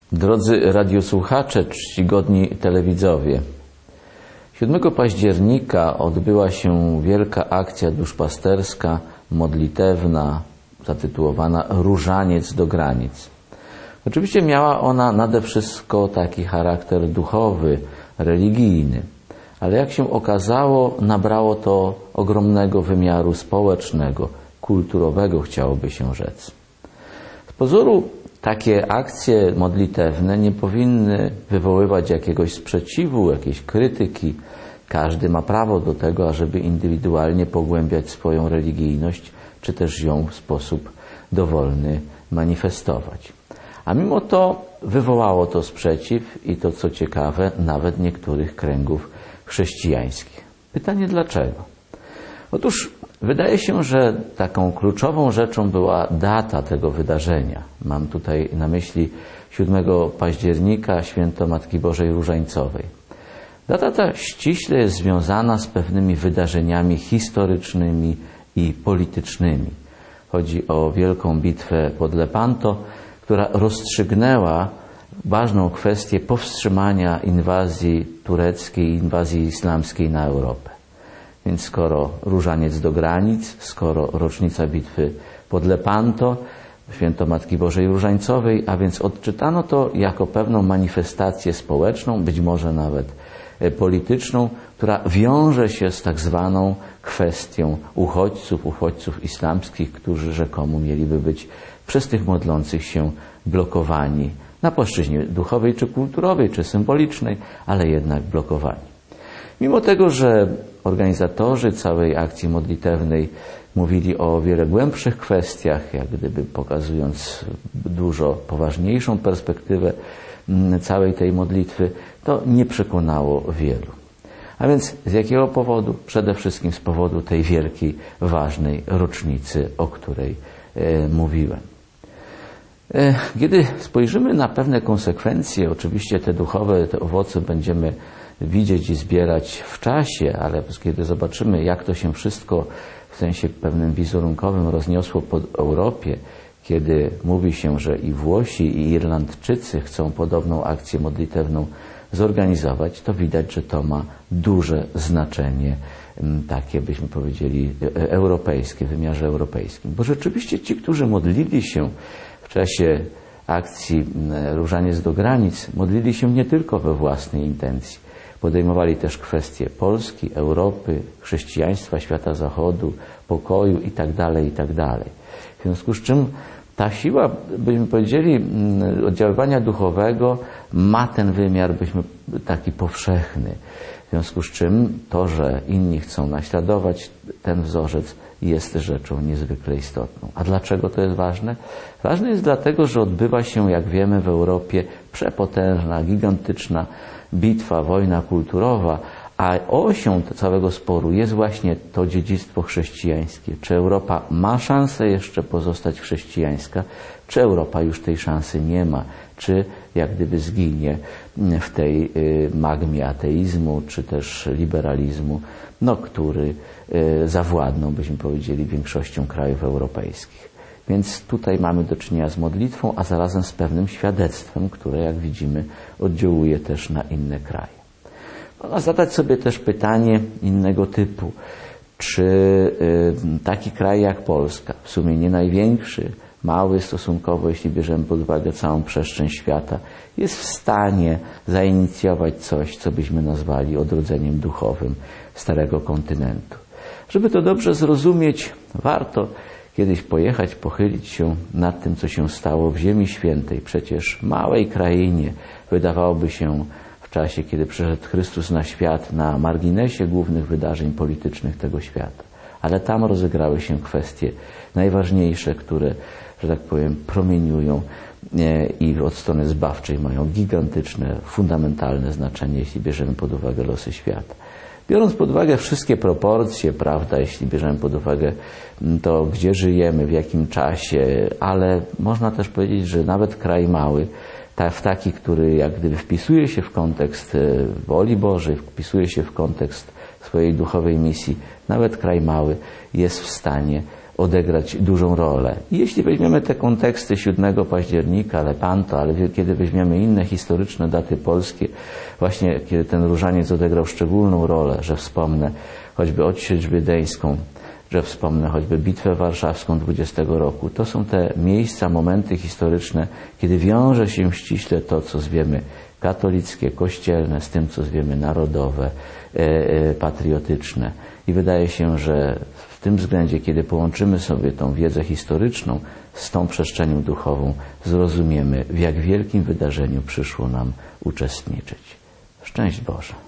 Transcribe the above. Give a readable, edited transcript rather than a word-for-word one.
Drodzy radiosłuchacze, czcigodni telewidzowie, 7 października odbyła się wielka akcja duszpasterska, modlitewna, zatytułowana Różaniec do granic. Oczywiście miała ona nade wszystko taki charakter duchowy, religijny, ale jak się okazało, nabrało to ogromnego wymiaru społecznego, kulturowego, chciałoby się rzec. Z pozoru takie akcje modlitewne nie powinny wywoływać jakiegoś sprzeciwu, jakiejś krytyki. Każdy ma prawo do tego, ażeby indywidualnie pogłębiać swoją religijność, czy też ją w sposób dowolny manifestować. A mimo to wywołało to sprzeciw i to, co ciekawe, nawet niektórych kręgów chrześcijańskich. Pytanie dlaczego? Otóż wydaje się, że taką kluczową rzeczą była data tego wydarzenia. Mam tutaj na myśli 7 października, święto Matki Bożej Różańcowej. Data ta ściśle jest związana z pewnymi wydarzeniami historycznymi i politycznymi. Chodzi o wielką bitwę pod Lepanto, która rozstrzygnęła ważną kwestię powstrzymania inwazji tureckiej, inwazji islamskiej na Europę. Więc skoro różaniec do granic, skoro rocznica bitwy pod Lepanto, święto Matki Bożej Różańcowej, a więc odczytano to jako pewną manifestację społeczną, być może nawet polityczną, która wiąże się z tak zwaną kwestią uchodźców islamskich, którzy rzekomo mieliby być przez tych modlących się blokowani na płaszczyźnie duchowej, czy kulturowej, czy symbolicznej, ale jednak blokowani. Mimo tego, że organizatorzy całej akcji modlitewnej mówili o wiele głębszych kwestiach, jak gdyby pokazując dużo poważniejszą perspektywę całej tej modlitwy, to nie przekonało wielu. A więc z jakiego powodu? Przede wszystkim z powodu tej wielkiej, ważnej rocznicy, o której mówiłem. Kiedy spojrzymy na pewne konsekwencje, oczywiście te duchowe, te owoce będziemy widzieć i zbierać w czasie, ale kiedy zobaczymy, jak to się wszystko w sensie pewnym wizerunkowym rozniosło po Europie, kiedy mówi się, że i Włosi, i Irlandczycy chcą podobną akcję modlitewną zorganizować, to widać, że to ma duże znaczenie, takie byśmy powiedzieli europejskie, w wymiarze europejskim. Bo rzeczywiście ci, którzy modlili się w czasie akcji Różaniec do granic, modlili się nie tylko we własnej intencji. Podejmowali też kwestie Polski, Europy, chrześcijaństwa, świata zachodu, pokoju itd., itd. W związku z czym ta siła, byśmy powiedzieli, oddziaływania duchowego ma ten wymiar, byśmy taki powszechny. W związku z czym to, że inni chcą naśladować ten wzorzec, jest rzeczą niezwykle istotną. A dlaczego to jest ważne? Ważne jest dlatego, że odbywa się, jak wiemy, w Europie przepotężna, gigantyczna bitwa, wojna kulturowa, a osią całego sporu jest właśnie to dziedzictwo chrześcijańskie. Czy Europa ma szansę jeszcze pozostać chrześcijańska, czy Europa już tej szansy nie ma, czy jak gdyby zginie w tej magmie ateizmu, czy też liberalizmu, który zawładnął, byśmy powiedzieli, większością krajów europejskich. Więc tutaj mamy do czynienia z modlitwą, a zarazem z pewnym świadectwem, które, jak widzimy, oddziałuje też na inne kraje. Można zadać sobie też pytanie innego typu. Czy taki kraj jak Polska, w sumie nie największy, mały stosunkowo, jeśli bierzemy pod uwagę całą przestrzeń świata, jest w stanie zainicjować coś, co byśmy nazwali odrodzeniem duchowym Starego Kontynentu? Żeby to dobrze zrozumieć, warto kiedyś pojechać, pochylić się nad tym, co się stało w Ziemi Świętej. Przecież małej krainie, wydawałoby się w czasie, kiedy przyszedł Chrystus na świat, na marginesie głównych wydarzeń politycznych tego świata. Ale tam rozegrały się kwestie najważniejsze, które, że tak powiem, promieniują i od strony zbawczej mają gigantyczne, fundamentalne znaczenie, jeśli bierzemy pod uwagę losy świata. Biorąc pod uwagę wszystkie proporcje, prawda, jeśli bierzemy pod uwagę to, gdzie żyjemy, w jakim czasie, ale można też powiedzieć, że nawet kraj mały, taki, który jak gdyby wpisuje się w kontekst woli Bożej, wpisuje się w kontekst swojej duchowej misji, nawet kraj mały jest w stanie odegrać dużą rolę. I jeśli weźmiemy te konteksty 7 października, Lepanto, ale kiedy weźmiemy inne historyczne daty polskie, właśnie kiedy ten różaniec odegrał szczególną rolę, że wspomnę choćby odsiecz wiedeńską, że wspomnę choćby Bitwę Warszawską 20 roku, to są te miejsca, momenty historyczne, kiedy wiąże się ściśle to, co zwiemy katolickie, kościelne, z tym, co zwiemy narodowe, patriotyczne. I wydaje się, że w tym względzie, kiedy połączymy sobie tą wiedzę historyczną z tą przestrzenią duchową, zrozumiemy, w jak wielkim wydarzeniu przyszło nam uczestniczyć. Szczęść Boże!